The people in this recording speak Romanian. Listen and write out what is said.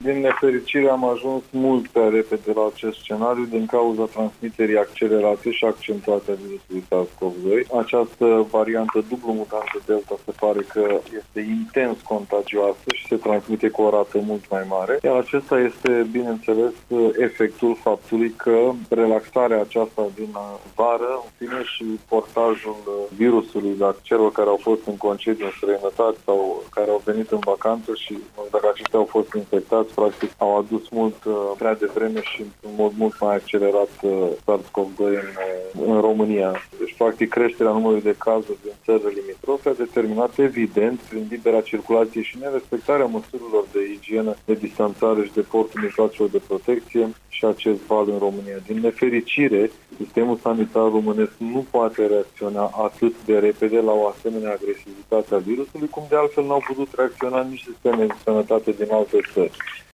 Din nefericire am ajuns mult prea repede la acest scenariu din cauza transmiterii accelerate și accentuate a virusului SARS-CoV-2. Această variantă dublu mutantă Delta se pare că este intens contagioasă și se transmite cu o rată mult mai mare. Iar acesta este, bineînțeles, efectul faptului că relaxarea aceasta din vară, în fine, și portajul virusului la celor care au fost în concediu în străinătate sau care au venit în vacanță și dacă aceștia au fost infectați, practic au adus mult prea devreme și în mod mult mai accelerat SARS-CoV-2 în România. Deci, practic, creșterea numărului de cazuri din țările limitrofe a determinat, evident, prin libera circulație și nerespectarea măsurilor de igienă, de distanțare și de portul mijloacelor de protecție și acest val în România. Din nefericire, sistemul sanitar românesc nu poate reacționa atât de repede la o asemenea agresivitate a virusului, cum de altfel n-au putut reacționa nici sisteme de sănătate din alte țări.